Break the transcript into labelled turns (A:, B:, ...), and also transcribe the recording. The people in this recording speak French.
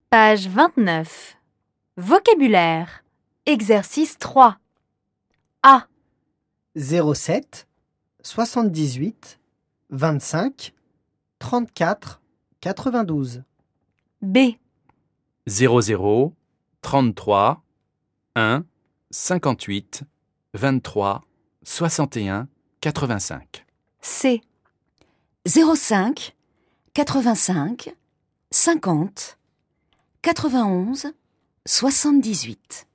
A: Page 29. Vocabulaire. Exercice 3. A,
B: 07 78 25 34 92.
A: B,
C: 00 33 1 58 23 61 85.
A: C,
D: 05 85 50 91 78.